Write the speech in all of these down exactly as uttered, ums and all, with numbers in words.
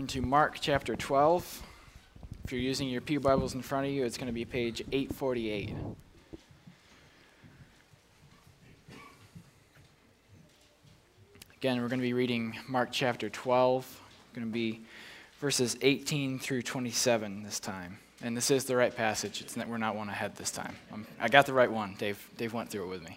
turn to Mark chapter twelve. If you're using your Pew Bibles in front of you, it's going to be page eight forty-eight. Again, we're going to be reading Mark chapter twelve. It's going to be verses eighteen through twenty-seven this time. And this is the right passage. It's not, we're not one ahead this time. I'm, I got the right one. Dave, Dave went through it with me.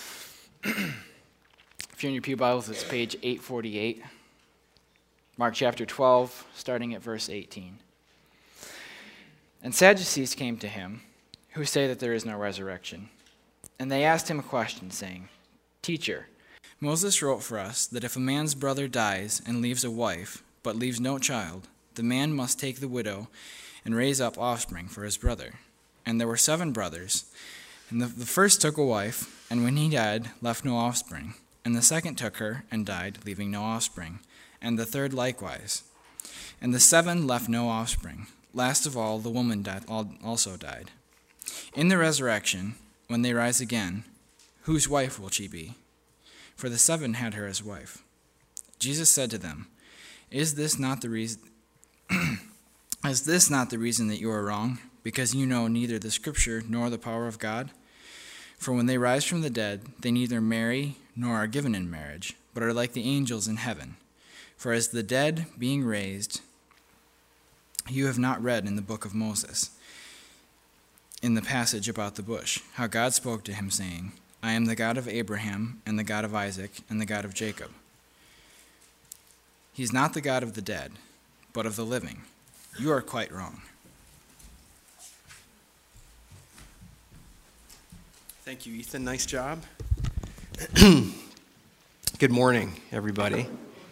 If you're in your Pew Bibles, it's page eight forty-eight. Mark chapter twelve, starting at verse eighteen. And Sadducees came to him, who say that there is no resurrection. And they asked him a question, saying, Teacher, Moses wrote for us that if a man's brother dies and leaves a wife, but leaves no child, the man must take the widow and raise up offspring for his brother. And there were seven brothers, and the, the first took a wife, and when he died, left no offspring. And the second took her and died, leaving no offspring. And the third likewise. And the seven left no offspring. Last of all, the woman died, also died. In the resurrection, when they rise again, whose wife will she be? For the seven had her as wife. Jesus said to them, Is this not the reason? Is this not the reason that you are wrong? Because you know neither the Scripture nor the power of God? For when they rise from the dead, they neither marry nor are given in marriage, but are like the angels in heaven. For as the dead being raised, you have not read in the book of Moses, in the passage about the bush, how God spoke to him, saying, I am the God of Abraham, and the God of Isaac, and the God of Jacob. He is not the God of the dead, but of the living. You are quite wrong. Thank you, Ethan. Nice job. Good morning, everybody.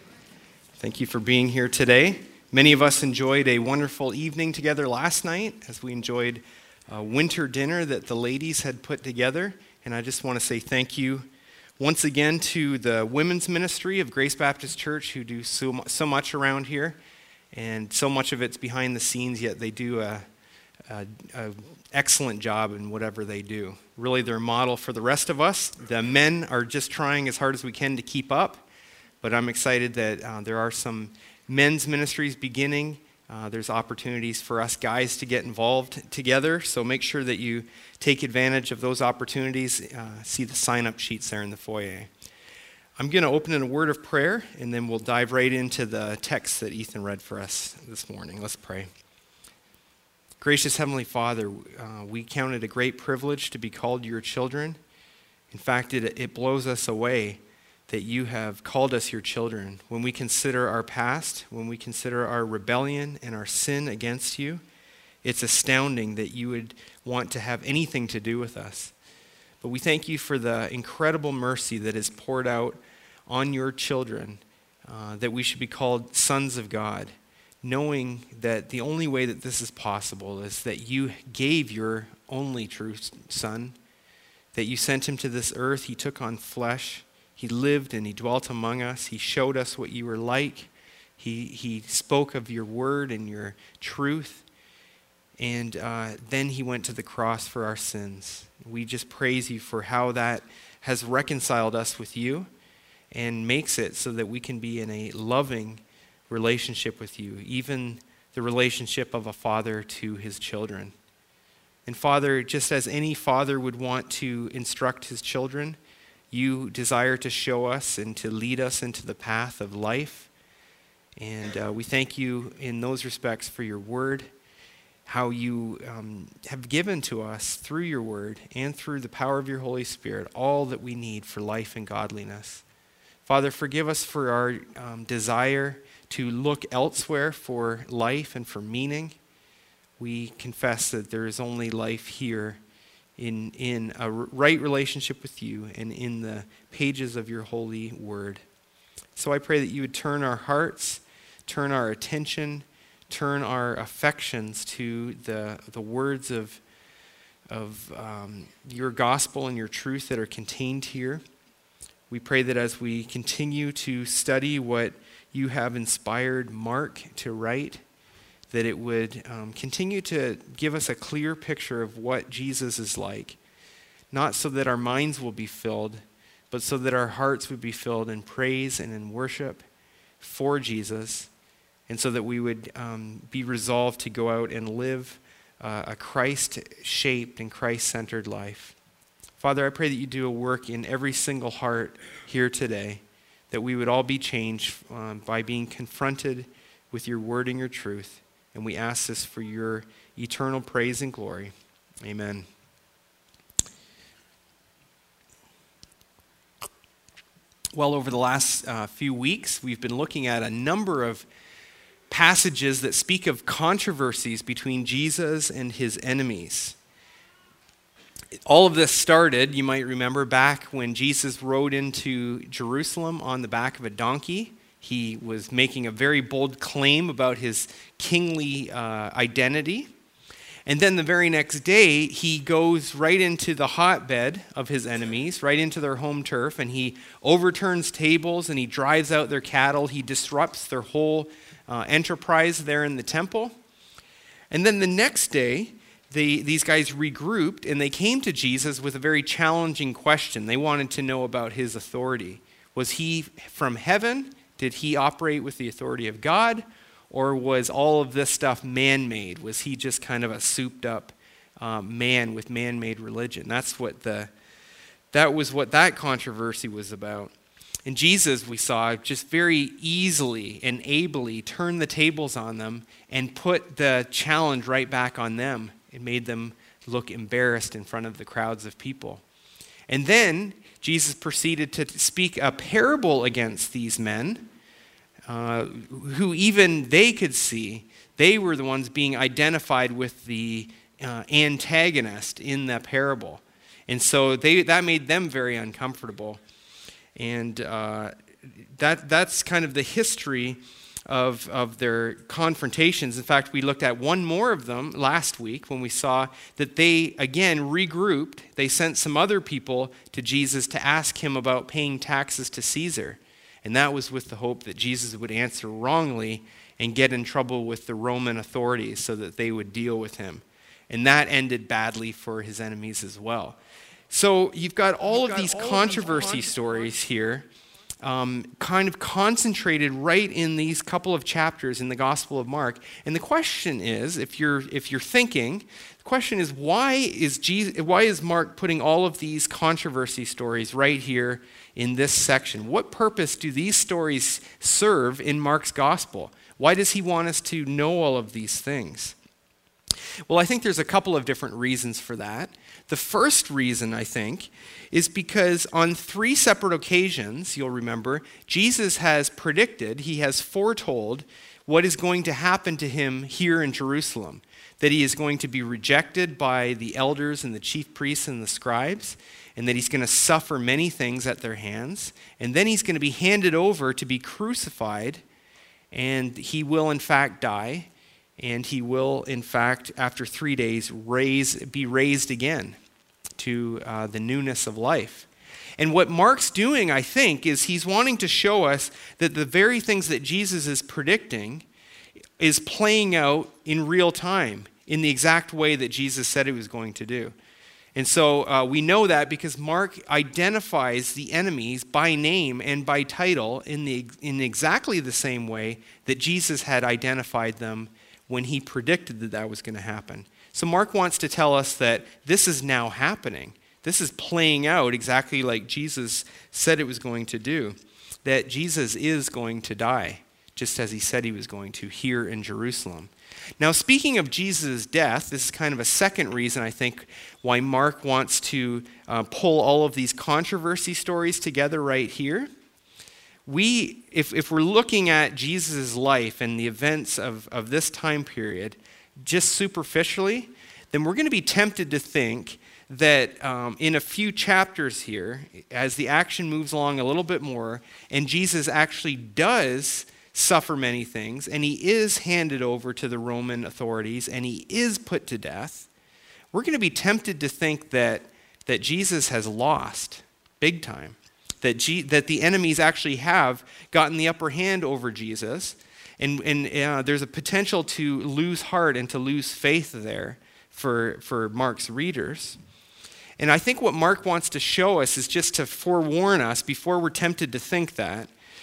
Thank you for being here today. Many of us enjoyed a wonderful evening together last night as we enjoyed a winter dinner that the ladies had put together. And I just want to say thank you once again to the women's ministry of Grace Baptist Church, who do so, so much around here. And so much of it's behind the scenes, yet they do a, a, a excellent job in whatever they do. Really, they're a model for the rest of us. The men are just trying as hard as we can to keep up, but I'm excited that uh, there are some men's ministries beginning. Uh, there's opportunities for us guys to get involved together, so make sure that you take advantage of those opportunities. Uh, see the sign-up sheets there in the foyer. I'm going to open in a word of prayer, and then we'll dive right into the text that Ethan read for us this morning. Let's pray. Gracious Heavenly Father, uh, we count it a great privilege to be called your children. In fact, it, it blows us away that you have called us your children. When we consider our past, when we consider our rebellion and our sin against you, it's astounding that you would want to have anything to do with us. But we thank you for the incredible mercy that is poured out on your children, uh, that we should be called sons of God, knowing that the only way that this is possible is that you gave your only true Son, that you sent him to this earth. He took on flesh. He lived and he dwelt among us. He showed us what you were like. He, he spoke of your word and your truth. And uh, then he went to the cross for our sins. We just praise you for how that has reconciled us with you and makes it so that we can be in a loving relationship with you, even the relationship of a father to his children. And Father, just as any father would want to instruct his children, you desire to show us and to lead us into the path of life. And uh, we thank you in those respects for your word, how you um, have given to us through your word and through the power of your Holy Spirit all that we need for life and godliness. Father, forgive us for our um, desire to look elsewhere for life and for meaning. We confess that there is only life here in, in a right relationship with you and in the pages of your holy word. So I pray that you would turn our hearts, turn our attention, turn our affections to the, the words of, of um, your gospel and your truth that are contained here. We pray that as we continue to study what you have inspired Mark to write, that it would um, continue to give us a clear picture of what Jesus is like, not so that our minds will be filled, but so that our hearts would be filled in praise and in worship for Jesus, and so that we would um, be resolved to go out and live uh, a Christ-shaped and Christ-centered life. Father, I pray that you do a work in every single heart here today, that we would all be changed um, by being confronted with your word and your truth. And we ask this for your eternal praise and glory. Amen. Well, over the last uh, few weeks, we've been looking at a number of passages that speak of controversies between Jesus and his enemies. All of this started, you might remember, back when Jesus rode into Jerusalem on the back of a donkey. He was making a very bold claim about his kingly uh, identity. And then the very next day, he goes right into the hotbed of his enemies, right into their home turf, and he overturns tables and he drives out their cattle. He disrupts their whole uh, enterprise there in the temple. And then the next day, They, these guys regrouped, and they came to Jesus with a very challenging question. They wanted to know about his authority. Was he from heaven? Did he operate with the authority of God? Or was all of this stuff man-made? Was he just kind of a souped-up um, man with man-made religion? That's what the that was what that controversy was about. And Jesus, we saw, just very easily and ably turn the tables on them and put the challenge right back on them. It made them look embarrassed in front of the crowds of people. And then Jesus proceeded to speak a parable against these men, uh, who even they could see, they were the ones being identified with the uh, antagonist in the parable. And so they, that made them very uncomfortable. And uh, that that's kind of the history Of, of their confrontations. In fact, we looked at one more of them last week when we saw that they, again, regrouped. They sent some other people to Jesus to ask him about paying taxes to Caesar. And that was with the hope that Jesus would answer wrongly and get in trouble with the Roman authorities so that they would deal with him. And that ended badly for his enemies as well. So you've got all you've of got these all controversy of these stories here, Um, kind of concentrated right in these couple of chapters in the Gospel of Mark. And the question is, if you're if you're thinking, the question is, why is Jesus, why is Mark putting all of these controversy stories right here in this section? What purpose do these stories serve in Mark's Gospel? Why does he want us to know all of these things? Well, I think there's a couple of different reasons for that. The first reason, I think, is because on three separate occasions, you'll remember, Jesus has predicted, he has foretold what is going to happen to him here in Jerusalem. That he is going to be rejected by the elders and the chief priests and the scribes, and that he's going to suffer many things at their hands. And then he's going to be handed over to be crucified, and he will in fact die. And he will, in fact, after three days, raise, be raised again to uh, the newness of life. And what Mark's doing, I think, is he's wanting to show us that the very things that Jesus is predicting is playing out in real time, in the exact way that Jesus said he was going to do. And so uh, we know that because Mark identifies the enemies by name and by title in, the, in exactly the same way that Jesus had identified them when he predicted that that was going to happen. So Mark wants to tell us that this is now happening. This is playing out exactly like Jesus said it was going to do. That Jesus is going to die, just as he said he was going to here in Jerusalem. Now, speaking of Jesus' death, this is kind of a second reason, I think, why Mark wants to uh, pull all of these controversy stories together right here. We, if, if we're looking at Jesus' life and the events of, of this time period just superficially, then we're going to be tempted to think that um, in a few chapters here, as the action moves along a little bit more, and Jesus actually does suffer many things, and he is handed over to the Roman authorities, and he is put to death, we're going to be tempted to think that, that Jesus has lost big time. That, G, that the enemies actually have gotten the upper hand over Jesus, and, and uh, there's a potential to lose heart and to lose faith there for, for Mark's readers. And I think what Mark wants to show us is just to forewarn us, before we're tempted to think that,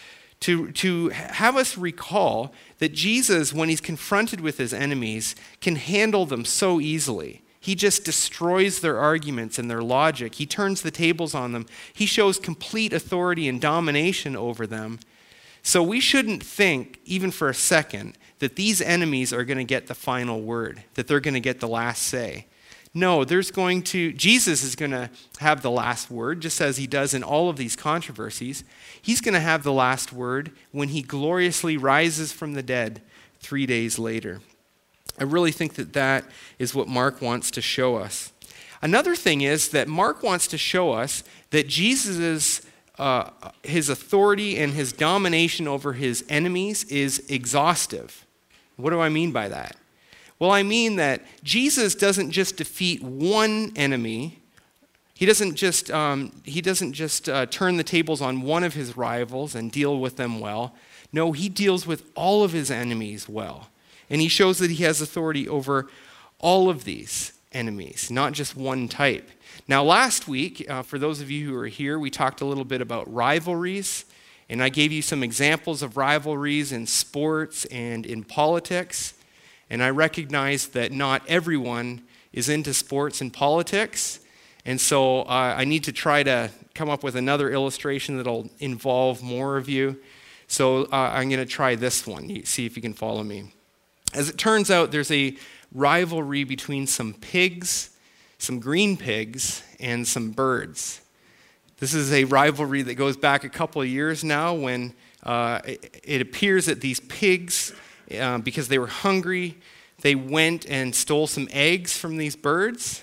to, to have us recall that Jesus, when he's confronted with his enemies, can handle them so easily. He just destroys their arguments and their logic. He turns the tables on them. He shows complete authority and domination over them. So we shouldn't think, even for a second, that these enemies are going to get the final word, that they're going to get the last say. No, there's going to, Jesus is going to have the last word, just as he does in all of these controversies. He's going to have the last word when he gloriously rises from the dead three days later. I really think that that is what Mark wants to show us. Another thing is that Mark wants to show us that Jesus' uh, his authority and his domination over his enemies is exhaustive. What do I mean by that? Well, I mean that Jesus doesn't just defeat one enemy. He doesn't just um, he doesn't just uh, turn the tables on one of his rivals and deal with them well. No, he deals with all of his enemies well. And he shows that he has authority over all of these enemies, not just one type. Now, last week, uh, for those of you who are here, we talked a little bit about rivalries. And I gave you some examples of rivalries in sports and in politics. And I recognize that not everyone is into sports and politics. And so uh, I need to try to come up with another illustration that'll involve more of you. So uh, I'm going to try this one. You see if you can follow me. As it turns out, there's a rivalry between some pigs, some green pigs, and some birds. This is a rivalry that goes back a couple of years now when uh, it, it appears that these pigs, uh, because they were hungry, they went and stole some eggs from these birds.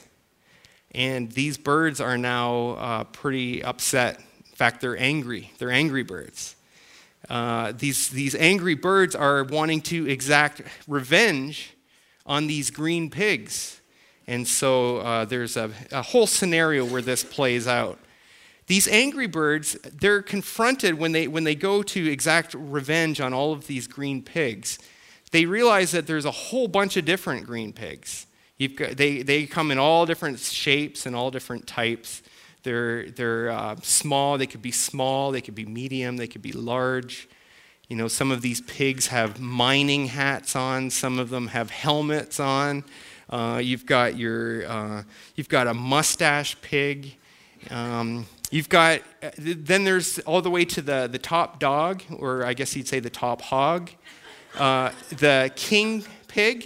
And these birds are now uh, pretty upset. In fact, they're angry. They're angry birds. Uh, these, these angry birds are wanting to exact revenge on these green pigs. And so uh, there's a, a whole scenario where this plays out. These angry birds, they're confronted when they, when they go to exact revenge on all of these green pigs. They realize that there's a whole bunch of different green pigs. You've got, they, they come in all different shapes and all different types. They're, they're uh, small, they could be small, they could be medium, they could be large. You know, some of these pigs have mining hats on, some of them have helmets on. Uh, you've got your, uh, you've got a mustache pig. Um, you've got, then there's all the way to the, the top dog, or I guess you'd say the top hog, uh, the king pig.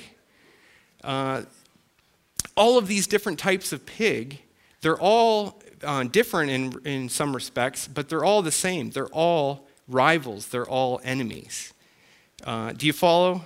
Uh, all of these different types of pig, they're all uh, different in, in some respects, but they're all the same. They're all rivals. They're all enemies. Uh, do you follow?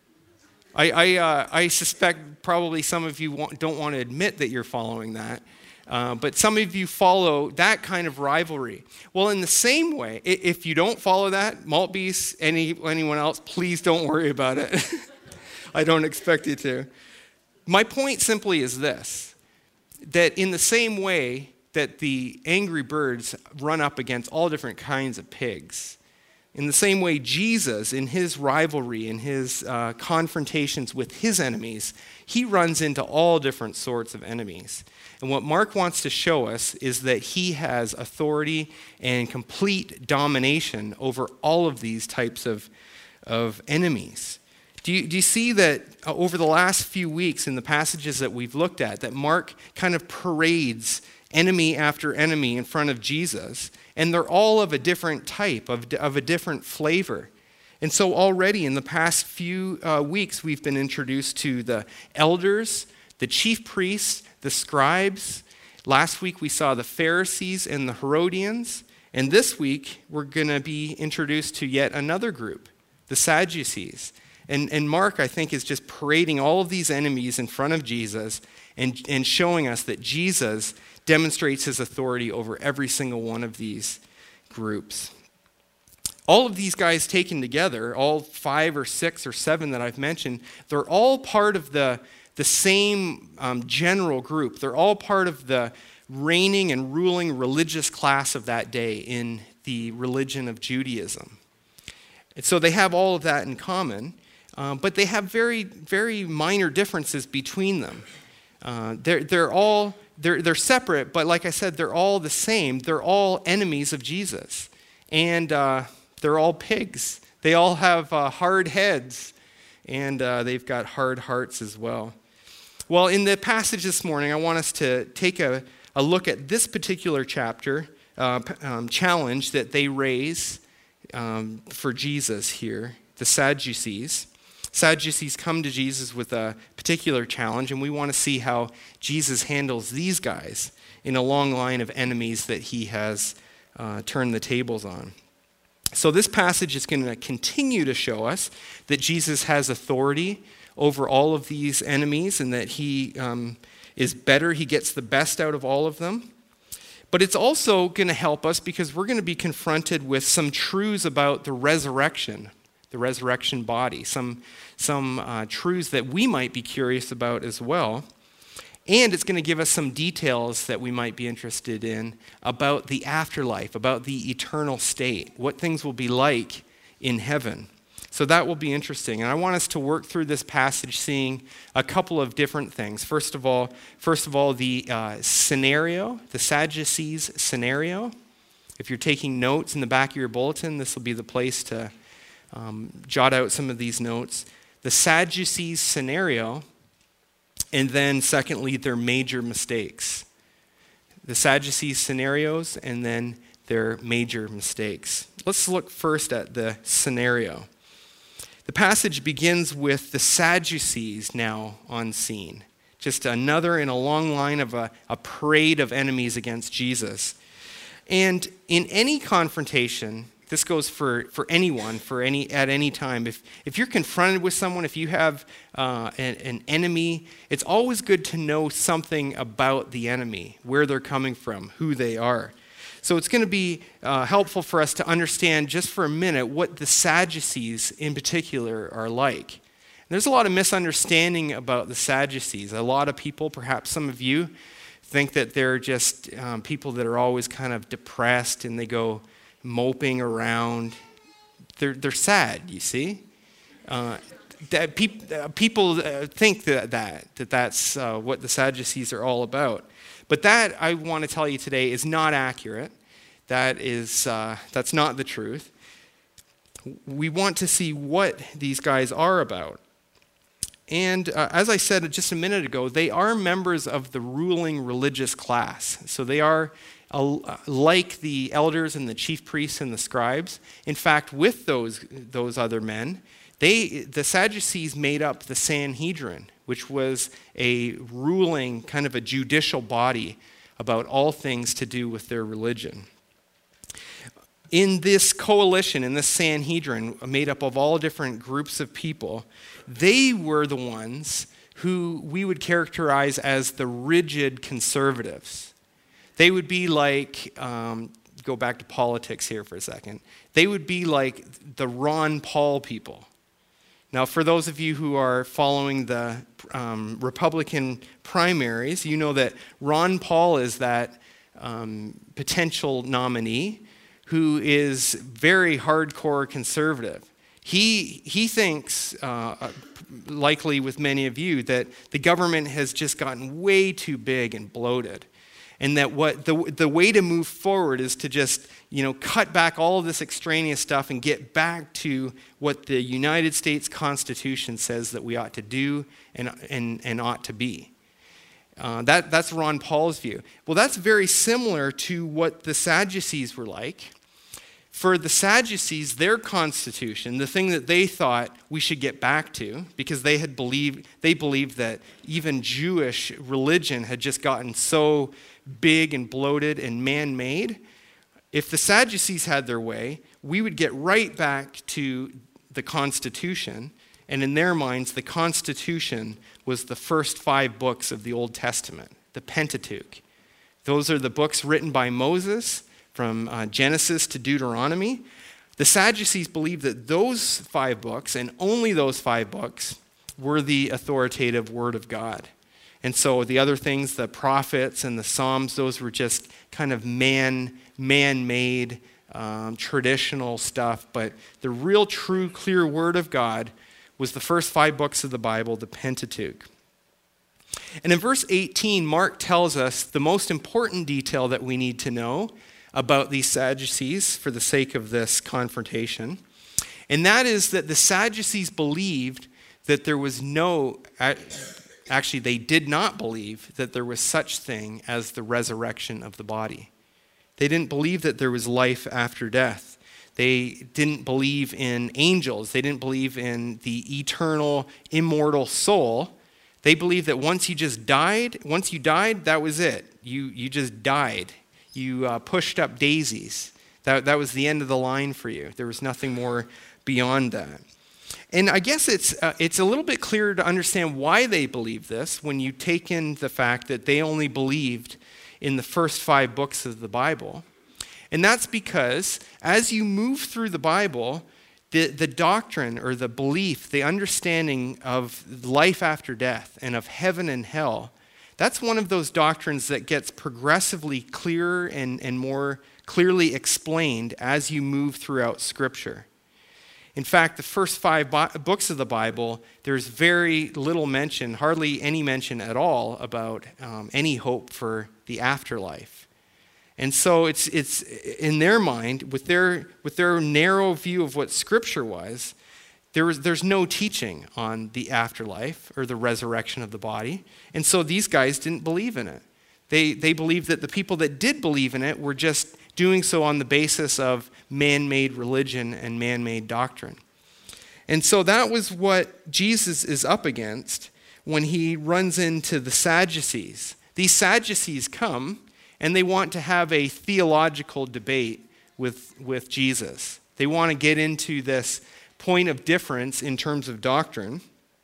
I, I, uh, I suspect probably some of you want, don't want to admit that you're following that, uh, but some of you follow that kind of rivalry. Well, in the same way, if you don't follow that, Maltbeast, any, anyone else, please don't worry about it. I don't expect you to. My point simply is this, that in the same way that the angry birds run up against all different kinds of pigs, in the same way Jesus, in his rivalry, in his uh, confrontations with his enemies, he runs into all different sorts of enemies. And what Mark wants to show us is that he has authority and complete domination over all of these types of, of enemies. Do you, do you see that uh, over the last few weeks in the passages that we've looked at, that Mark kind of parades enemy after enemy in front of Jesus, and they're all of a different type, of, of a different flavor. And so already in the past few uh, weeks, we've been introduced to the elders, the chief priests, the scribes. Last week we saw the Pharisees and the Herodians. And this week we're going to be introduced to yet another group, the Sadducees. And, and Mark, I think, is just parading all of these enemies in front of Jesus and, and showing us that Jesus demonstrates his authority over every single one of these groups. All of these guys taken together, all five or six or seven that I've mentioned, they're all part of the, the same um, general group. They're all part of the reigning and ruling religious class of that day in the religion of Judaism. And so they have all of that in common, uh, but they have very, very minor differences between them. Uh, they're, they're all... They're, they're separate, but like I said, they're all the same. They're all enemies of Jesus. And uh, they're all pigs. They all have uh, hard heads, and uh, they've got hard hearts as well. Well, in the passage this morning, I want us to take a, a look at this particular chapter, uh, um, challenge that they raise um, for Jesus here, the Sadducees. Sadducees come to Jesus with a particular challenge, and we want to see how Jesus handles these guys in a long line of enemies that he has uh, turned the tables on. So this passage is going to continue to show us that Jesus has authority over all of these enemies and that he um, is better. He gets the best out of all of them. But it's also going to help us because we're going to be confronted with some truths about the resurrection, the resurrection body, some, some uh, truths that we might be curious about as well. And it's going to give us some details that we might be interested in about the afterlife, about the eternal state, what things will be like in heaven. So that will be interesting. And I want us to work through this passage seeing a couple of different things. First of all, first of all, the uh, scenario, the Sadducees scenario. If you're taking notes in the back of your bulletin, this will be the place to um, jot out some of these notes. The Sadducees scenario, and then secondly, their major mistakes. The Sadducees scenarios, and then their major mistakes. Let's look first at the scenario. The passage begins with the Sadducees now on scene. Just another in a long line of a, a parade of enemies against Jesus. And in any confrontation, this goes for, for anyone, for any at any time. If, if you're confronted with someone, if you have uh, an, an enemy, it's always good to know something about the enemy, where they're coming from, who they are. So it's going to be uh, helpful for us to understand just for a minute what the Sadducees in particular are like. And there's a lot of misunderstanding about the Sadducees. A lot of people, perhaps some of you, think that they're just um, people that are always kind of depressed and they go moping around. They're, they're sad, you see. Uh, that peop, uh, people uh, think that, that, that that's uh, what the Sadducees are all about. But that, I want to tell you today, is not accurate. That is, uh, that's not the truth. We want to see what these guys are about. And uh, as I said just a minute ago, they are members of the ruling religious class. So they are uh, like the elders and the chief priests and the scribes. In fact, with those, those other men, they, the Sadducees made up the Sanhedrin, which was a ruling, kind of a judicial body about all things to do with their religion. In this coalition, in this Sanhedrin, made up of all different groups of people, they were the ones who we would characterize as the rigid conservatives. They would be like, um, go back to politics here for a second, they would be like the Ron Paul people. Now, for those of you who are following the um, Republican primaries, you know that Ron Paul is that um, potential nominee who is very hardcore conservative. He, he thinks, uh, likely with many of you, that the government has just gotten way too big and bloated. And that what the, the way to move forward is to just, you know, cut back all of this extraneous stuff and get back to what the United States Constitution says that we ought to do and, and, and ought to be. Uh, that, that's Ron Paul's view. Well, that's very similar to what the Sadducees were like. For the Sadducees, their constitution, the thing that they thought we should get back to, because they had believed, they believed that even Jewish religion had just gotten so big and bloated and man-made. If the Sadducees had their way, we would get right back to the Constitution. And in their minds, the Constitution was the first five books of the Old Testament, the Pentateuch. Those are the books written by Moses from uh, Genesis to Deuteronomy. The Sadducees believed that those five books, and only those five books, were the authoritative Word of God. And so the other things, the prophets and the Psalms, those were just kind of man, man-made, um, traditional stuff. But the real, true, clear Word of God was the first five books of the Bible, the Pentateuch. And in verse eighteen, Mark tells us the most important detail that we need to know about these Sadducees for the sake of this confrontation. And that is that the Sadducees believed that there was no, actually they did not believe that there was such thing as the resurrection of the body. They didn't believe that there was life after death. They didn't believe in angels. They didn't believe in the eternal, immortal soul. They believed that once you just died, once you died, that was it. You you just died. You uh, pushed up daisies. That, that was the end of the line for you. There was nothing more beyond that. And I guess it's uh, it's a little bit clearer to understand why they believed this when you take in the fact that they only believed in the first five books of the Bible. And that's because as you move through the Bible, the, the doctrine or the belief, the understanding of life after death and of heaven and hell, that's one of those doctrines that gets progressively clearer and, and more clearly explained as you move throughout Scripture. In fact, the first five bo- books of the Bible, there's very little mention, hardly any mention at all about um, any hope for the afterlife. And so it's it's in their mind, with their with their narrow view of what Scripture was, there was there's no teaching on the afterlife or the resurrection of the body. And so these guys didn't believe in it. They they believed that the people that did believe in it were just doing so on the basis of man-made religion and man-made doctrine. And so that was what Jesus is up against when he runs into the Sadducees. These Sadducees come and they want to have a theological debate with, with Jesus. They want to get into this point of difference in terms of doctrine.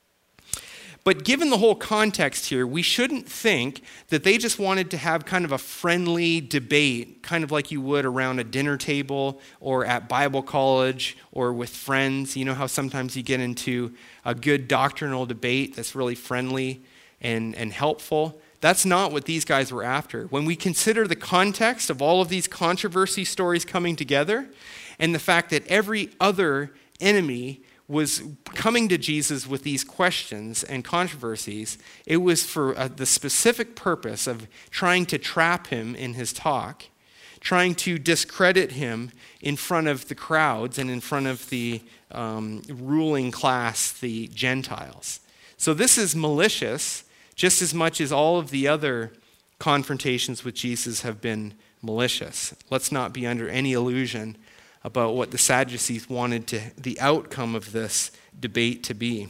But given the whole context here, we shouldn't think that they just wanted to have kind of a friendly debate, kind of like you would around a dinner table or at Bible college or with friends. You know how sometimes you get into a good doctrinal debate that's really friendly and, and helpful? That's not what these guys were after. When we consider the context of all of these controversy stories coming together and the fact that every other enemy was coming to Jesus with these questions and controversies, it was for uh, the specific purpose of trying to trap him in his talk, trying to discredit him in front of the crowds and in front of the um, ruling class, the Gentiles. So this is malicious just as much as all of the other confrontations with Jesus have been malicious. Let's not be under any illusion about what the Sadducees wanted to, the outcome of this debate to be.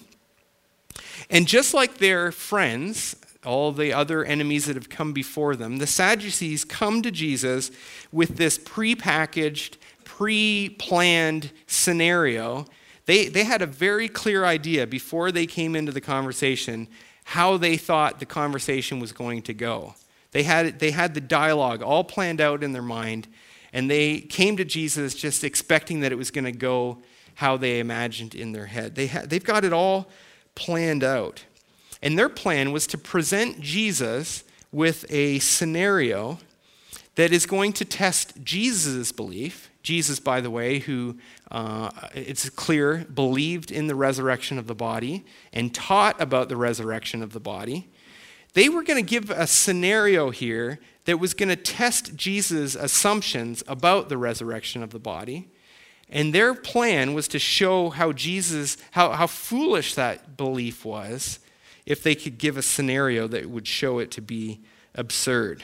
And just like their friends, all the other enemies that have come before them, the Sadducees come to Jesus with this prepackaged, pre-planned scenario. They, they had a very clear idea before they came into the conversation how they thought the conversation was going to go. They had, they had the dialogue all planned out in their mind, and they came to Jesus just expecting that it was going to go how they imagined in their head. They ha- they've got it all planned out. And their plan was to present Jesus with a scenario that is going to test Jesus' belief. Jesus, by the way, who, uh, it's clear, believed in the resurrection of the body and taught about the resurrection of the body. They were going to give a scenario here that was going to test Jesus' assumptions about the resurrection of the body. And their plan was to show how Jesus, how, how foolish that belief was if they could give a scenario that would show it to be absurd.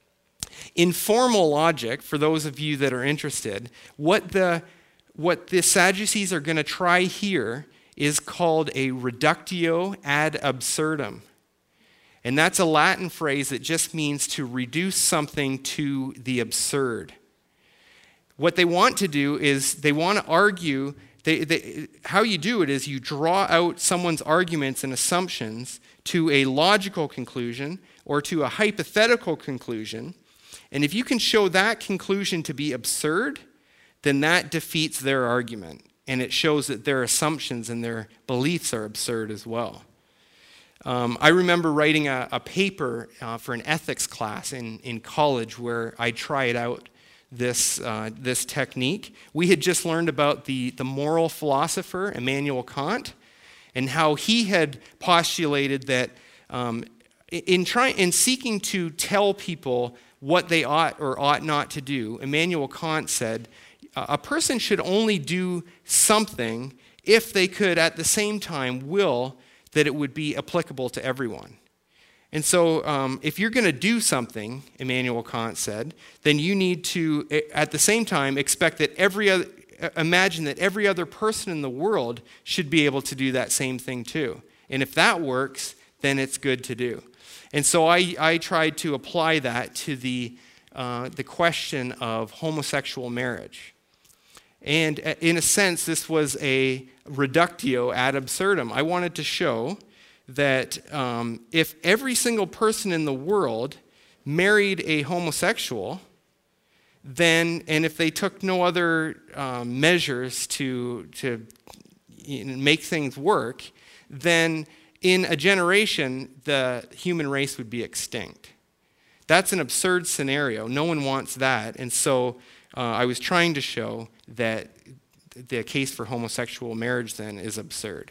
In formal logic, for those of you that are interested, what the, what the Sadducees are going to try here is called a reductio ad absurdum. And that's a Latin phrase that just means to reduce something to the absurd. What they want to do is they want to argue, they, they, how you do it is you draw out someone's arguments and assumptions to a logical conclusion or to a hypothetical conclusion. And if you can show that conclusion to be absurd, then that defeats their argument. And it shows that their assumptions and their beliefs are absurd as well. Um, I remember writing a, a paper uh, for an ethics class in, in college where I tried out this, uh, this technique. We had just learned about the, the moral philosopher, Immanuel Kant, and how he had postulated that um, in, try, in seeking to tell people what they ought or ought not to do, Immanuel Kant said, a person should only do something if they could at the same time will that it would be applicable to everyone. And so um, if you're going to do something, Immanuel Kant said, then you need to, at the same time, expect that every other, imagine that every other person in the world should be able to do that same thing too. And if that works, then it's good to do. And so I, I tried to apply that to the, uh, the question of homosexual marriage. And in a sense, this was a reductio ad absurdum. I wanted to show that um, if every single person in the world married a homosexual, then, and if they took no other um, measures to, to you know, make things work, then in a generation, the human race would be extinct. That's an absurd scenario. No one wants that. And so uh, I was trying to show that the case for homosexual marriage then is absurd.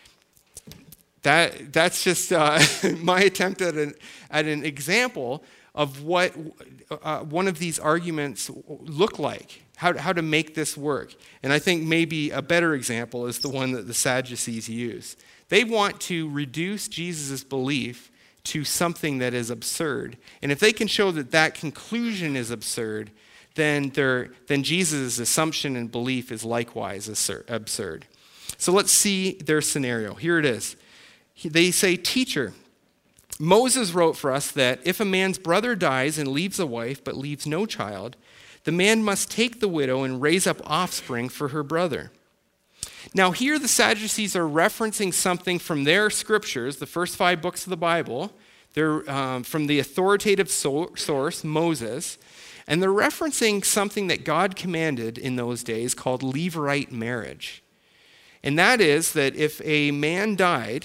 That that's just uh, my attempt at an at an example of what uh, one of these arguments look like, how how to make this work. And I think maybe a better example is the one that the Sadducees use. They want to reduce Jesus' belief to something that is absurd, and if they can show that that conclusion is absurd, then their then Jesus' assumption and belief is likewise absurd. So let's see their scenario. Here it is. They say, "Teacher, Moses wrote for us that if a man's brother dies and leaves a wife but leaves no child, the man must take the widow and raise up offspring for her brother." Now here the Sadducees are referencing something from their scriptures, the first five books of the Bible. They're um, from the authoritative so- source, Moses, and they're referencing something that God commanded in those days called Levirate marriage. And that is that if a man died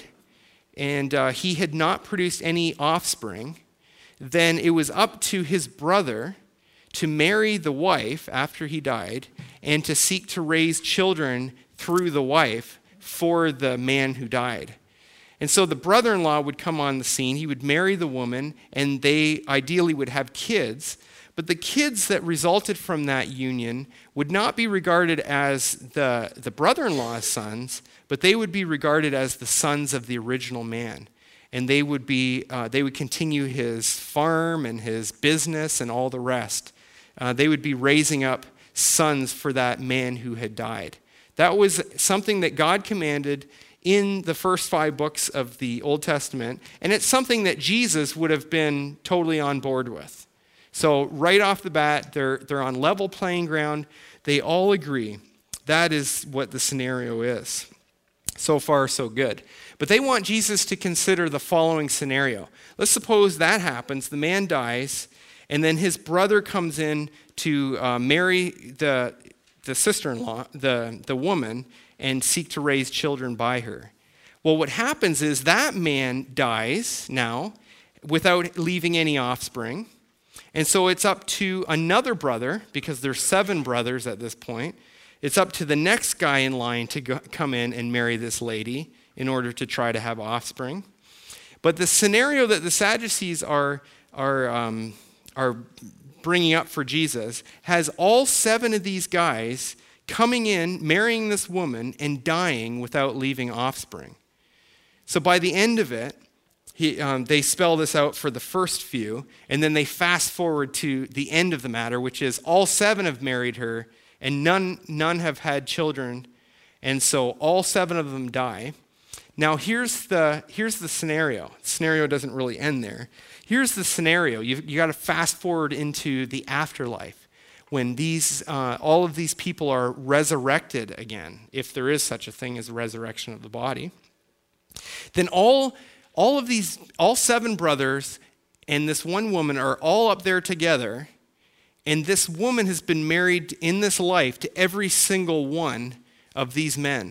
and uh, he had not produced any offspring, then it was up to his brother to marry the wife after he died and to seek to raise children through the wife for the man who died. And so the brother-in-law would come on the scene, he would marry the woman, and they ideally would have kids. But the kids that resulted from that union would not be regarded as the, the brother-in-law's sons, but they would be regarded as the sons of the original man. And they would be uh, they would continue his farm and his business and all the rest. Uh, they would be raising up sons for that man who had died. That was something that God commanded in the first five books of the Old Testament, and it's something that Jesus would have been totally on board with. So right off the bat, they're, they're on level playing ground. They all agree. That is what the scenario is. So far, so good. But they want Jesus to consider the following scenario. Let's suppose that happens. The man dies, and then his brother comes in to uh, marry the, the sister-in-law, the, the woman, and seek to raise children by her. Well, what happens is that man dies now without leaving any offspring. And so it's up to another brother, because there's seven brothers at this point. It's up to the next guy in line to go, come in and marry this lady in order to try to have offspring. But the scenario that the Sadducees are, are, um, are bringing up for Jesus has all seven of these guys coming in, marrying this woman, and dying without leaving offspring. So by the end of it, He, um, they spell this out for the first few, and then they fast forward to the end of the matter, which is all seven have married her, and none, none have had children, and so all seven of them die. Now here's the, here's the scenario. The scenario doesn't really end there. Here's the scenario. You've, you got to fast forward into the afterlife, when these, uh, all of these people are resurrected again, if there is such a thing as a resurrection of the body. Then all... All of these, all seven brothers and this one woman are all up there together, and this woman has been married in this life to every single one of these men.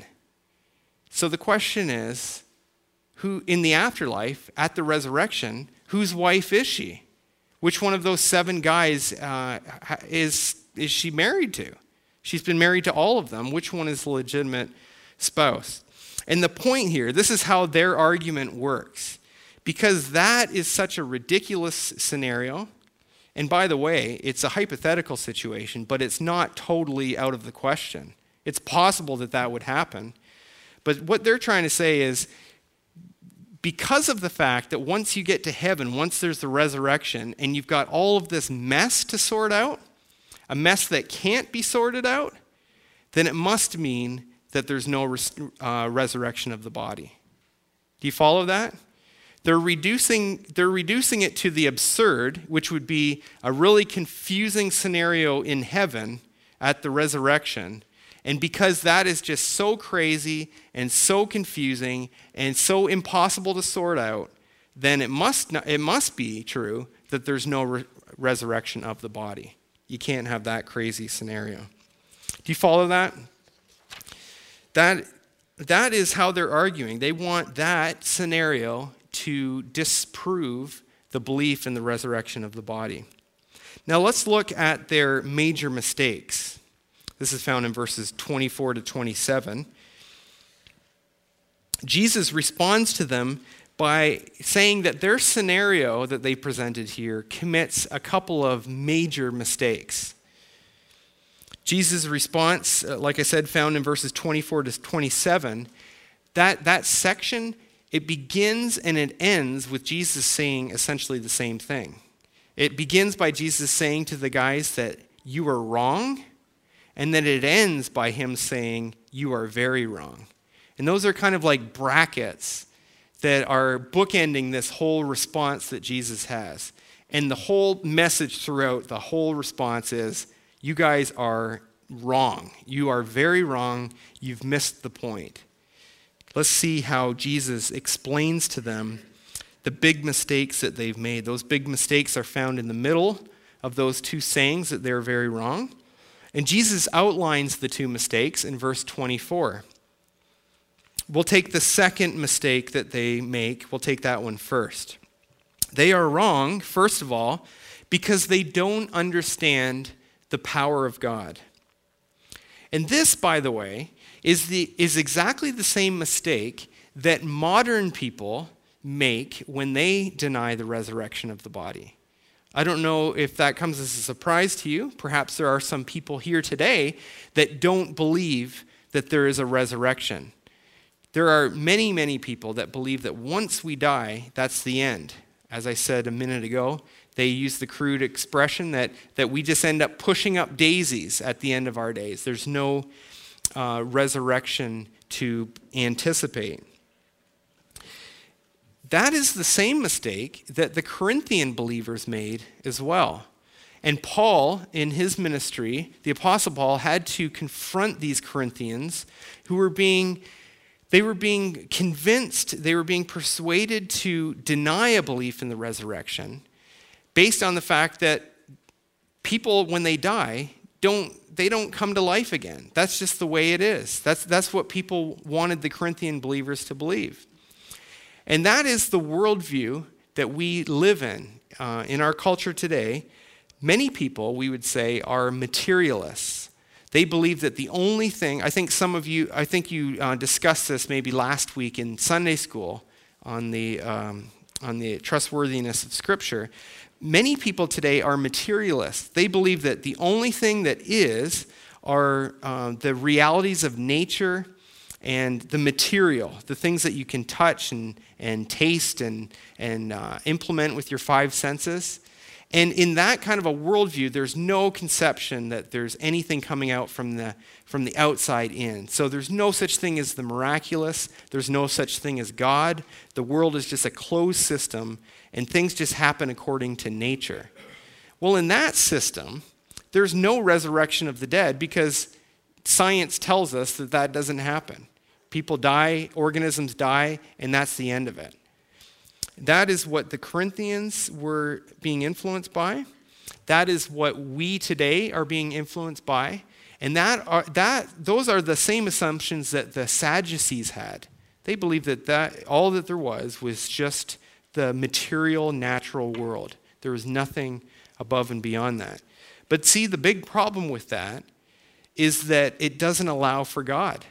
So the question is, who in the afterlife, at the resurrection, whose wife is she? Which one of those seven guys uh, is, is she married to? She's been married to all of them. Which one is the legitimate spouse? And the point here, this is how their argument works. Because that is such a ridiculous scenario, And by the way, it's a hypothetical situation, but it's not totally out of the question. It's possible that that would happen. But what they're trying to say is, because of the fact that once you get to heaven, once there's the resurrection, and you've got all of this mess to sort out, a mess that can't be sorted out, then it must mean that there's no res- uh, resurrection of the body. Do you follow that? They're reducing, they're reducing it to the absurd, which would be a really confusing scenario in heaven at the resurrection. And because that is just so crazy and so confusing and so impossible to sort out, then it must not, it must be true that there's no re- resurrection of the body. You can't have that crazy scenario. Do you follow that? That, that is how they're arguing. They want that scenario to disprove the belief in the resurrection of the body. Now let's look at their major mistakes. This is found in verses twenty-four to twenty-seven. Jesus responds to them by saying that their scenario that they presented here commits a couple of major mistakes. Jesus' response, like I said, found in verses twenty-four to twenty-seven, that, that section, it begins and it ends with Jesus saying essentially the same thing. It begins by Jesus saying to the guys that you are wrong, and then it ends by him saying you are very wrong. And those are kind of like brackets that are bookending this whole response that Jesus has. And the whole message throughout, the whole response is, you guys are wrong. You are very wrong. You've missed the point. Let's see how Jesus explains to them the big mistakes that they've made. Those big mistakes are found in the middle of those two sayings that they're very wrong. And Jesus outlines the two mistakes in verse twenty-four. We'll take the second mistake that they make. We'll take that one first. They are wrong, first of all, because they don't understand the power of God. And this, by the way, is the is exactly the same mistake that modern people make when they deny the resurrection of the body. I don't know if that comes as a surprise to you. Perhaps there are some people here today that don't believe that there is a resurrection. There are many, many people that believe that once we die, that's the end. As I said a minute ago, they use the crude expression that, that we just end up pushing up daisies at the end of our days. There's no uh, resurrection to anticipate. That is the same mistake that the Corinthian believers made as well. And Paul, in his ministry, the Apostle Paul, had to confront these Corinthians who were being, they were being convinced, they were being persuaded to deny a belief in the resurrection based on the fact that people, when they die, don't they don't come to life again. That's just the way it is. That's, that's what people wanted the Corinthian believers to believe. And that is the worldview that we live in. Uh, in our culture today, many people, we would say, are materialists. They believe that the only thing, I think some of you, I think you uh, discussed this maybe last week in Sunday school on the, um, on the trustworthiness of Scripture. Many people today are materialists. They believe that the only thing that is are uh, the realities of nature and the material, the things that you can touch and, and taste and, and uh, implement with your five senses. And in that kind of a worldview, there's no conception that there's anything coming out from the, from the outside in. So there's no such thing as the miraculous. There's no such thing as God. The world is just a closed system, and things just happen according to nature. Well, in that system, there's no resurrection of the dead because science tells us that that doesn't happen. People die, organisms die, and that's the end of it. That is what the Corinthians were being influenced by. That is what we today are being influenced by. And that are, that those are the same assumptions that the Sadducees had. They believed that, that all that there was was just the material, natural world. There was nothing above and beyond that. But see, the big problem with that is that it doesn't allow for God.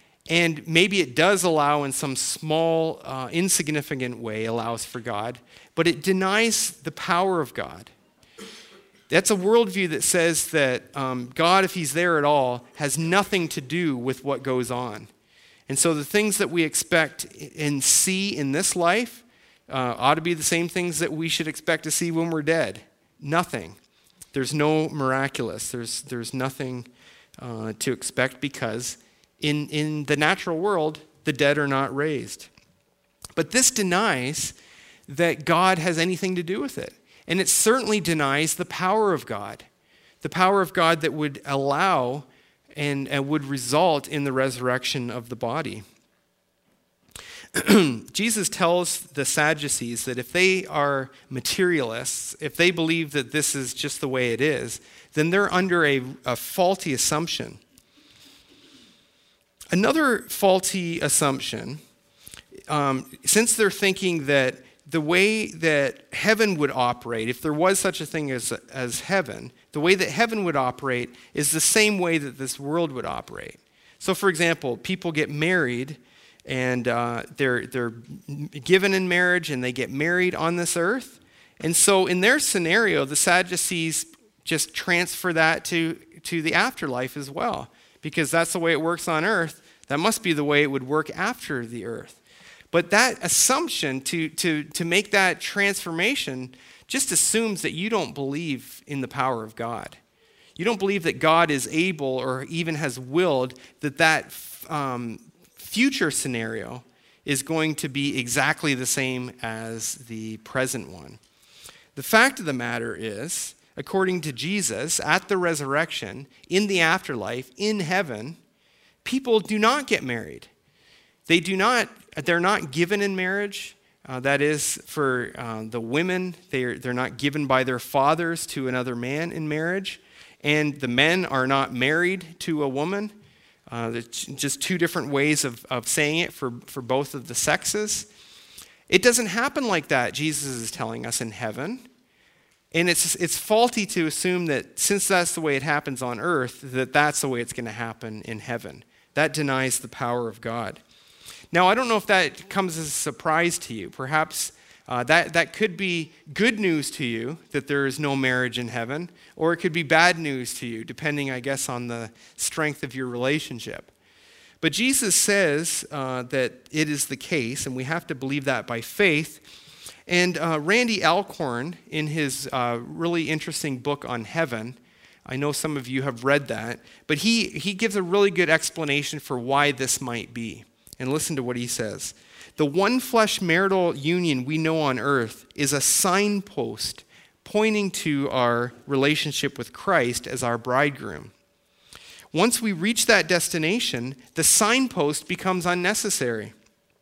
And maybe it does allow in some small, uh, insignificant way, allows for God, but it denies the power of God. That's a worldview that says that um, God, if he's there at all, has nothing to do with what goes on. And so the things that we expect and see in this life uh, ought to be the same things that we should expect to see when we're dead. Nothing. There's no miraculous. There's, there's nothing uh, to expect because in, in the natural world, the dead are not raised. But this denies that God has anything to do with it. And it certainly denies the power of God, the power of God that would allow and, and would result in the resurrection of the body. Jesus tells the Sadducees that if they are materialists, if they believe that this is just the way it is, then they're under a, a faulty assumption. Another faulty assumption, um, since they're thinking that the way that heaven would operate, if there was such a thing as, as heaven, the way that heaven would operate is the same way that this world would operate. So, for example, people get married and uh, they're, they're given in marriage and they get married on this earth. And so in their scenario, the Sadducees just transfer that to, to the afterlife as well. Because that's the way it works on earth. That must be the way it would work after the earth. But that assumption, to, to, to make that transformation, just assumes that you don't believe in the power of God. You don't believe that God is able or even has willed that that um, future scenario is going to be exactly the same as the present one. The fact of the matter is, according to Jesus, at the resurrection, in the afterlife, in heaven, people do not get married. They do not, they're not given in marriage. Uh, that is, for uh, the women, they're, they're not given by their fathers to another man in marriage. And the men are not married to a woman. Uh, there's just two different ways of, of saying it for, for both of the sexes. It doesn't happen like that, Jesus is telling us, in heaven. And it's it's faulty to assume that since that's the way it happens on earth, that that's the way it's going to happen in heaven. That denies the power of God. Now, I don't know if that comes as a surprise to you. Perhaps uh, that, that could be good news to you, that there is no marriage in heaven, or it could be bad news to you, depending, I guess, on the strength of your relationship. But Jesus says uh, that it is the case, and we have to believe that by faith. And uh, Randy Alcorn, in his uh, really interesting book on heaven, I know some of you have read that, but he, he gives a really good explanation for why this might be. And listen to what he says. The one flesh marital union we know on earth is a signpost pointing to our relationship with Christ as our bridegroom. Once we reach that destination, the signpost becomes unnecessary.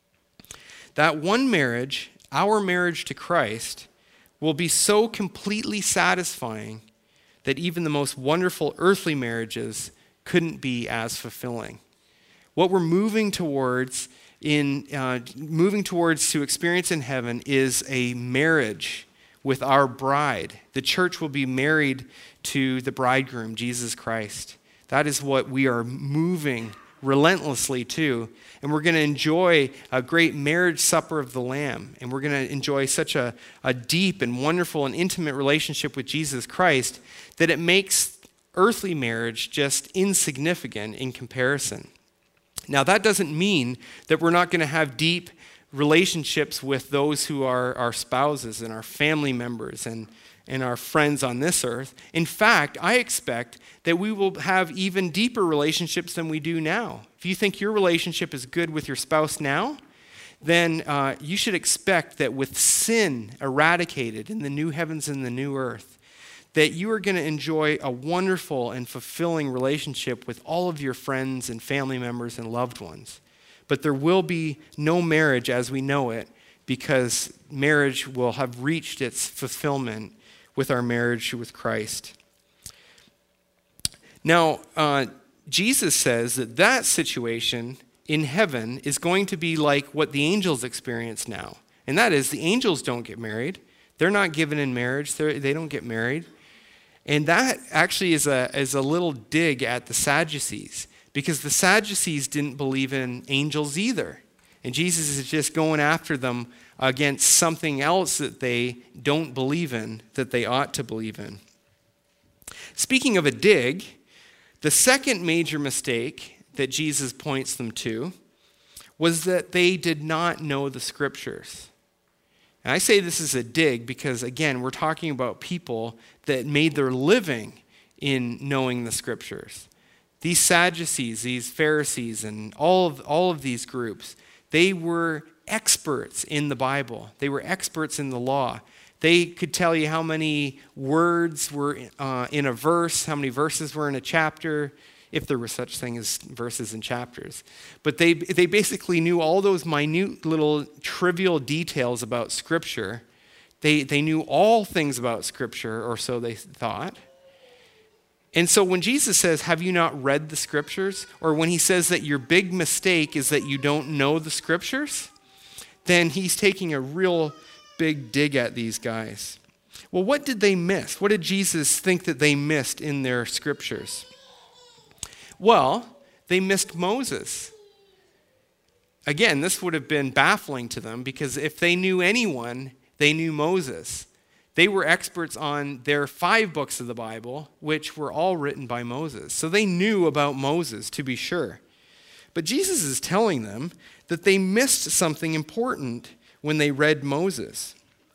That one marriage, our marriage to Christ, will be so completely satisfying that even the most wonderful earthly marriages couldn't be as fulfilling. What we're moving towards in uh, moving towards to experience in heaven is a marriage with our bride. The church will be married to the bridegroom, Jesus Christ. That is what we are moving relentlessly to. And we're going to enjoy a great marriage supper of the Lamb. And we're going to enjoy such a, a deep and wonderful and intimate relationship with Jesus Christ that it makes earthly marriage just insignificant in comparison. Now, that doesn't mean that we're not going to have deep relationships with those who are our spouses and our family members and, and our friends on this earth. In fact, I expect that we will have even deeper relationships than we do now. If you think your relationship is good with your spouse now, then uh, you should expect that with sin eradicated in the new heavens and the new earth, that you are going to enjoy a wonderful and fulfilling relationship with all of your friends and family members and loved ones. But there will be no marriage as we know it, because marriage will have reached its fulfillment with our marriage with Christ. Now, uh, Jesus says that that situation in heaven is going to be like what the angels experience now. And that is, the angels don't get married. They're not given in marriage. They're, they don't get married. And that actually is a, is a little dig at the Sadducees, because the Sadducees didn't believe in angels either. And Jesus is just going after them against something else that they don't believe in, that they ought to believe in. Speaking of a dig, the second major mistake that Jesus points them to was that they did not know the scriptures. And I say this is a dig because, again, we're talking about people that made their living in knowing the scriptures. These Sadducees, these Pharisees, and all of, all of these groups, they were experts in the Bible. They were experts in the law. They could tell you how many words were uh, in a verse, how many verses were in a chapter, if there was such thing as verses and chapters. But they they basically knew all those minute little trivial details about Scripture. They, they knew all things about Scripture, or so they thought. And so when Jesus says, have you not read the Scriptures? Or when he says that your big mistake is that you don't know the Scriptures, then he's taking a real big dig at these guys. Well, what did they miss? What did Jesus think that they missed in their Scriptures? Well, they missed Moses. Again, this would have been baffling to them because if they knew anyone, they knew Moses. They were experts on their five books of the Bible, which were all written by Moses. So they knew about Moses, to be sure. But Jesus is telling them that they missed something important when they read Moses.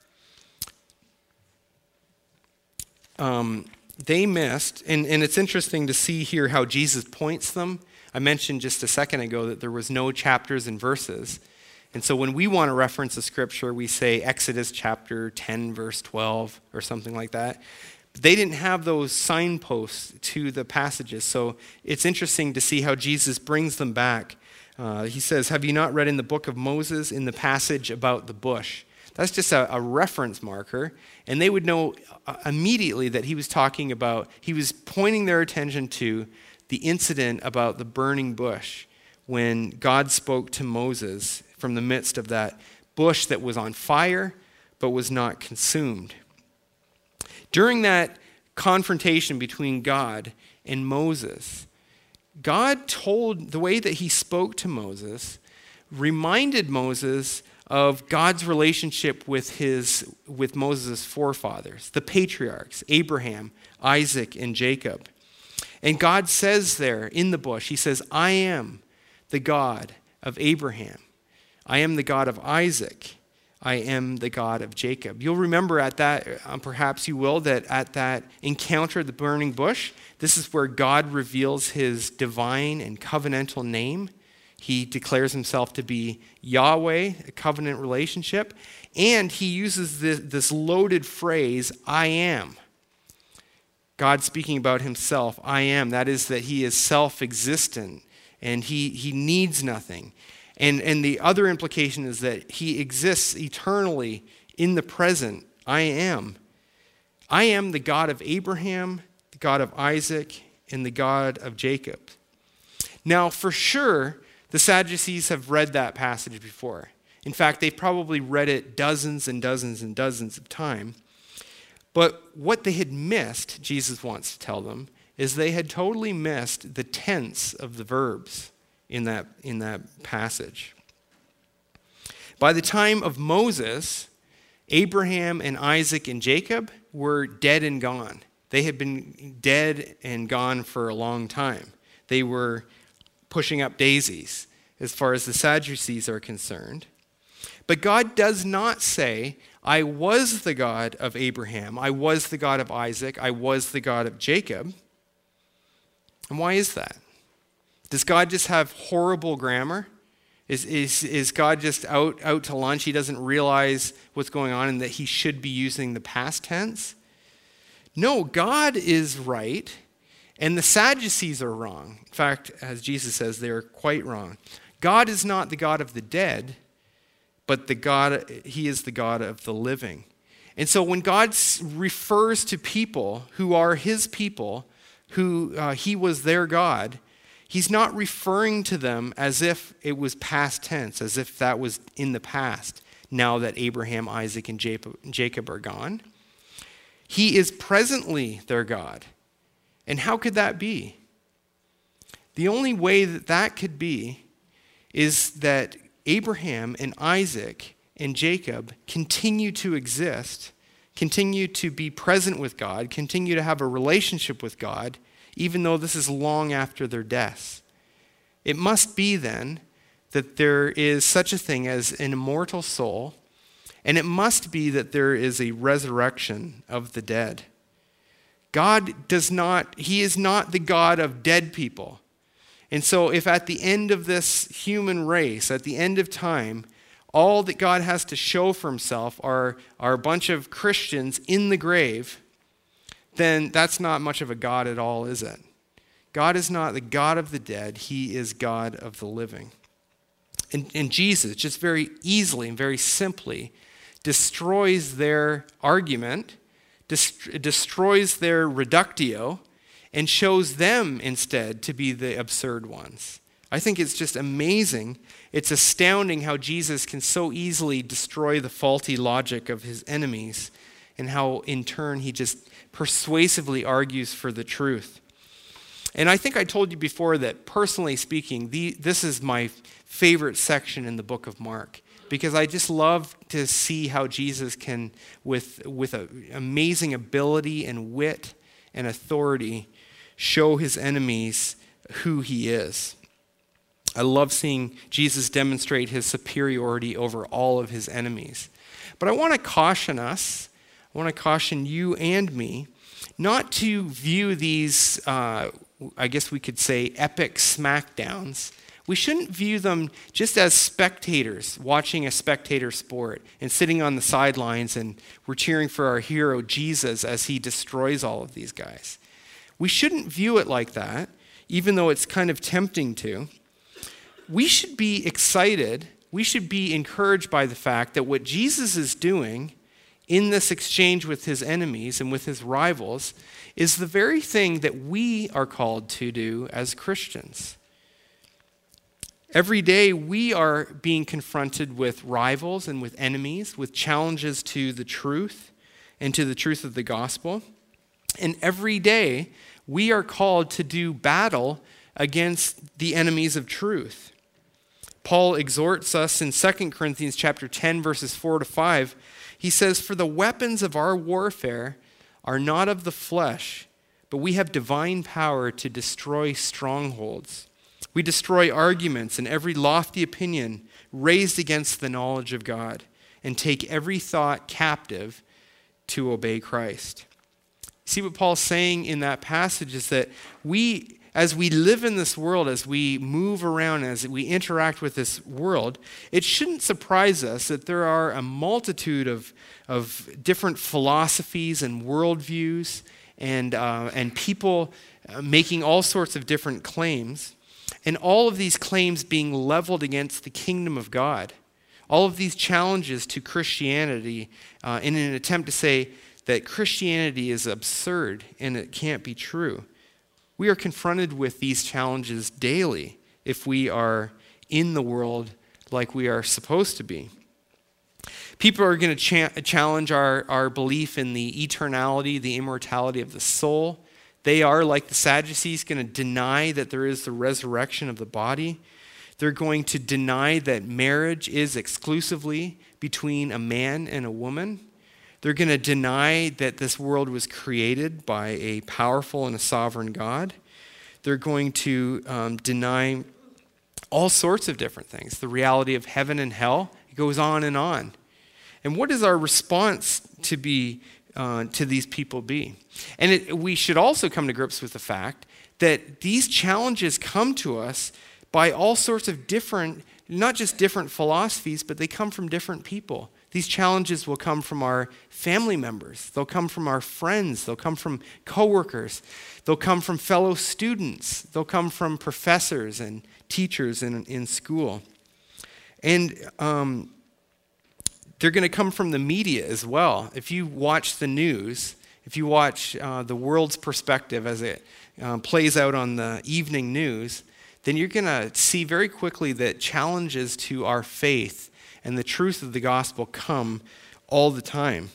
Um, they missed, and, and it's interesting to see here how Jesus points them. I mentioned just a second ago that there was no chapters and verses. And so when we want to reference a scripture, we say Exodus chapter ten, verse twelve, or something like that. But they didn't have those signposts to the passages. So it's interesting to see how Jesus brings them back. Uh, he says, have you not read in the book of Moses in the passage about the bush? That's just a, a reference marker. And they would know immediately that he was talking about, he was pointing their attention to the incident about the burning bush when God spoke to Moses from the midst of that bush that was on fire but was not consumed. During that confrontation between God and Moses, God told, the way that he spoke to Moses reminded Moses of God's relationship with his with Moses' forefathers, the patriarchs, Abraham, Isaac, and Jacob. And God says there in the bush, he says, I am the God of Abraham. I am the God of Isaac. I am the God of Jacob. You'll remember at that, um, perhaps you will, that at that encounter, the burning bush, this is where God reveals his divine and covenantal name. He declares himself to be Yahweh, a covenant relationship, and he uses this, this loaded phrase, I am. God speaking about himself, I am. That is that he is self-existent and he, he needs nothing. And, and the other implication is that he exists eternally in the present. I am. I am the God of Abraham, the God of Isaac, and the God of Jacob. Now, for sure, the Sadducees have read that passage before. In fact, they've probably read it dozens and dozens and dozens of times. But what they had missed, Jesus wants to tell them, is they had totally missed the tense of the verbs in that, in that passage. By the time of Moses, Abraham and Isaac and Jacob were dead and gone. They had been dead and gone for a long time. They were pushing up daisies as far as the Sadducees are concerned. But God does not say, I was the God of Abraham, I was the God of Isaac, I was the God of Jacob. And why is that? Does God just have horrible grammar? Is, is, is God just out, out to lunch? He doesn't realize what's going on and that he should be using the past tense? No, God is right, and the Sadducees are wrong. In fact, as Jesus says, they are quite wrong. God is not the God of the dead, but the God, he is the God of the living. And so when God refers to people who are his people, who uh, he was their God, he's not referring to them as if it was past tense, as if that was in the past, now that Abraham, Isaac, and Jacob are gone. He is presently their God. And how could that be? The only way that that could be is that Abraham and Isaac and Jacob continue to exist continue to be present with God, continue to have a relationship with God, even though this is long after their deaths. It must be then that there is such a thing as an immortal soul, and it must be that there is a resurrection of the dead. God does not, he is not the God of dead people. And so if at the end of this human race, at the end of time, all that God has to show for himself are, are a bunch of Christians in the grave, then that's not much of a God at all, is it? God is not the God of the dead. He is God of the living. And, and Jesus just very easily and very simply destroys their argument, dest- destroys their reductio, and shows them instead to be the absurd ones. I think it's just amazing. It's astounding how Jesus can so easily destroy the faulty logic of his enemies, and how in turn he just persuasively argues for the truth. And I think I told you before that personally speaking, the, this is my favorite section in the book of Mark, because I just love to see how Jesus can, with, with an amazing ability and wit and authority, show his enemies who he is. I love seeing Jesus demonstrate his superiority over all of his enemies. But I want to caution us, I want to caution you and me, not to view these, uh, I guess we could say, epic smackdowns. We shouldn't view them just as spectators watching a spectator sport and sitting on the sidelines and we're cheering for our hero Jesus as he destroys all of these guys. We shouldn't view it like that, even though it's kind of tempting to. We should be excited, we should be encouraged by the fact that what Jesus is doing in this exchange with his enemies and with his rivals is the very thing that we are called to do as Christians. Every day we are being confronted with rivals and with enemies, with challenges to the truth and to the truth of the gospel. And every day we are called to do battle against the enemies of truth. Paul exhorts us in Second Corinthians chapter ten, verses four to five. He says, "For the weapons of our warfare are not of the flesh, but we have divine power to destroy strongholds. We destroy arguments and every lofty opinion raised against the knowledge of God, and take every thought captive to obey Christ." See what Paul's saying in that passage is that we, as we live in this world, as we move around, as we interact with this world, it shouldn't surprise us that there are a multitude of, of different philosophies and worldviews and, uh, and people uh, making all sorts of different claims, and all of these claims being leveled against the kingdom of God. All of these challenges to Christianity uh, in an attempt to say that Christianity is absurd and it can't be true. We are confronted with these challenges daily if we are in the world like we are supposed to be. People are going to cha- challenge our, our belief in the eternality, the immortality of the soul. They are, like the Sadducees, going to deny that there is the resurrection of the body. They're going to deny that marriage is exclusively between a man and a woman. They're going to deny that this world was created by a powerful and a sovereign God. They're going to um, deny all sorts of different things. The reality of heaven and hell, it goes on and on. And what is our response to be uh, to these people be? And it, we should also come to grips with the fact that these challenges come to us by all sorts of different, not just different philosophies, but they come from different people. These challenges will come from our family members. They'll come from our friends. They'll come from coworkers. They'll come from fellow students. They'll come from professors and teachers in, in school. And um, they're going to come from the media as well. If you watch the news, if you watch uh, the world's perspective as it uh, plays out on the evening news, then you're going to see very quickly that challenges to our faith and the truth of the gospel come all the time.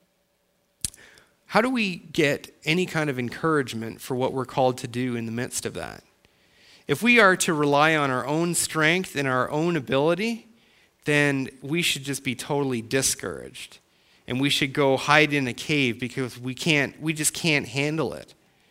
How do we get any kind of encouragement for what we're called to do in the midst of that? If we are to rely on our own strength and our own ability, then we should just be totally discouraged. and we should go hide in a cave because we can't, we just can't handle it.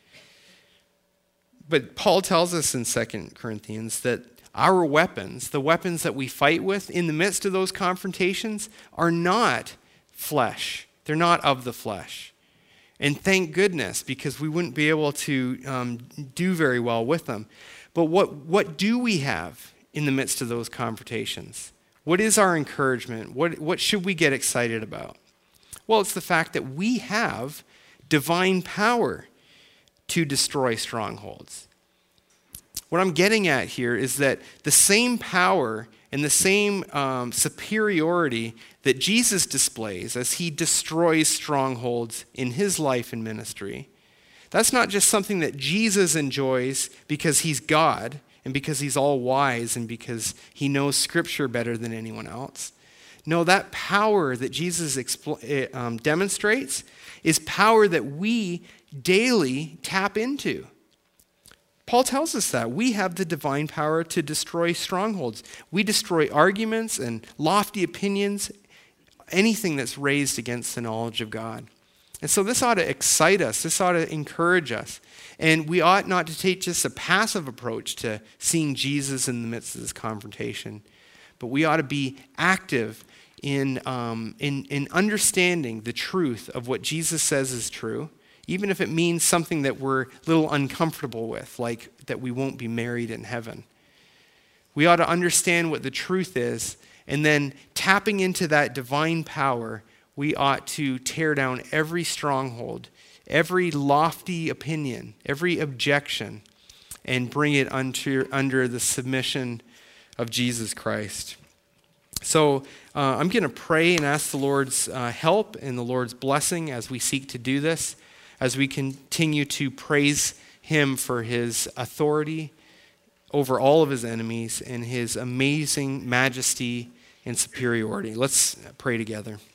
But Paul tells us in Second Corinthians that our weapons, the weapons that we fight with in the midst of those confrontations, are not flesh. They're not of the flesh. And thank goodness, because we wouldn't be able to um, do very well with them. But what, what do we have in the midst of those confrontations? What is our encouragement? What, what should we get excited about? Well, it's the fact that we have divine power to destroy strongholds. What I'm getting at here is that the same power and the same um, superiority that Jesus displays as he destroys strongholds in his life and ministry, that's not just something that Jesus enjoys because he's God and because he's all wise and because he knows Scripture better than anyone else. No, that power that Jesus expl- um, demonstrates is power that we daily tap into. Paul tells us that we have the divine power to destroy strongholds. We destroy arguments and lofty opinions, anything that's raised against the knowledge of God. And so this ought to excite us. This ought to encourage us. And we ought not to take just a passive approach to seeing Jesus in the midst of this confrontation, but we ought to be active in, um, in, in understanding the truth of what Jesus says is true, even if it means something that we're a little uncomfortable with, like that we won't be married in heaven. We ought to understand what the truth is, and then tapping into that divine power, we ought to tear down every stronghold, every lofty opinion, every objection, and bring it under, under the submission of Jesus Christ. So uh, I'm going to pray and ask the Lord's uh, help and the Lord's blessing as we seek to do this, as we continue to praise him for his authority over all of his enemies and his amazing majesty and superiority. Let's pray together.